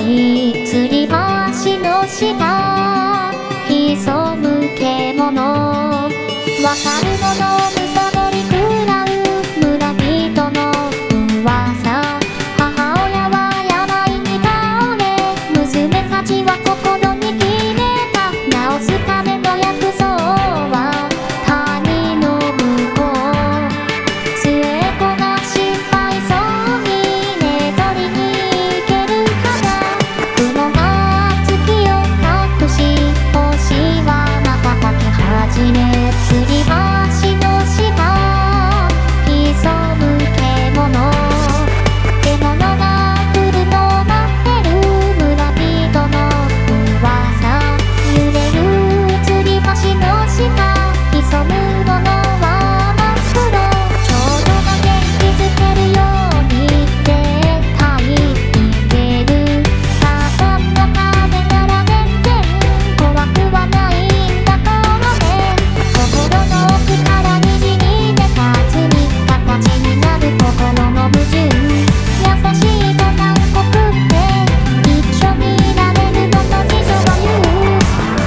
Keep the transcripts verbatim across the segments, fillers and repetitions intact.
に吊り橋の下潜む獣わかるものむさぼり食らう村人の噂母親は病に倒れ娘たちは心に決めた治すための薬草は谷の向こう末っ子が心配そうに寝取りに行けるかな雲が月を隠し星は瞬き始め吊り橋の下潜む獣獣が来るの待ってる村人の噂揺れる吊り橋の下潜む者は真っ黒少女が元気づけるように絶対逃げる母さんのためなら全然怖くはないんだからね心の奥から虹に出た罪形になる心の矛盾優しいと残酷って一緒にいられるのと次女は言う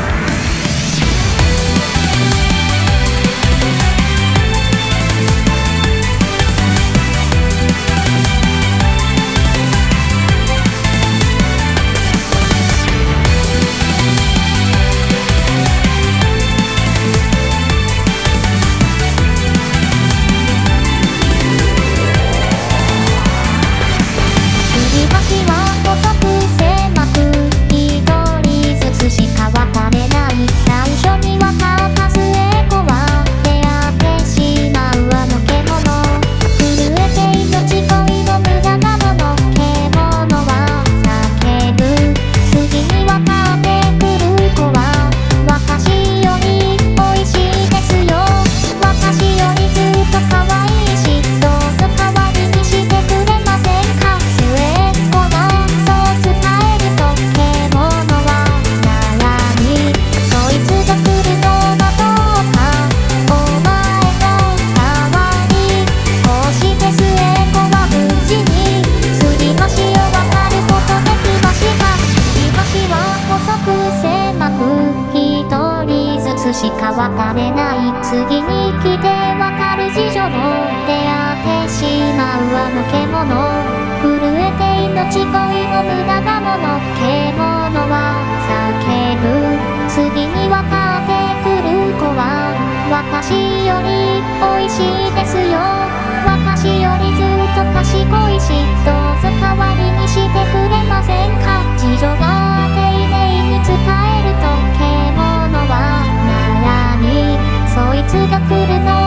吊り橋は細く狭く一人ずつしか渡れない最初に渡った末っ子は出会ってしまうあの獣震えて命恋の無駄なもの獣は叫ぶ次に渡ってくる子は私より美味しいですよ私よりずっと可愛いしどうぞ代わりにしてくれませんか末っ子がそう伝えると獣は悩みそいつが来るのだどうかお前の代わりこうして末っ子は無事に吊り橋を渡ることできました吊り橋は細く狭く一人ずつしか渡れない次に来て渡る次女の出会ってしまうあの獣震えて命恋の無駄なもの獣は叫ぶ次に渡ってくる子は私より美味しいですよ私よりずっと賢いしどうぞ代わりにしてくれませんか次女が丁寧に伝えると獣は悩みそいつが来るの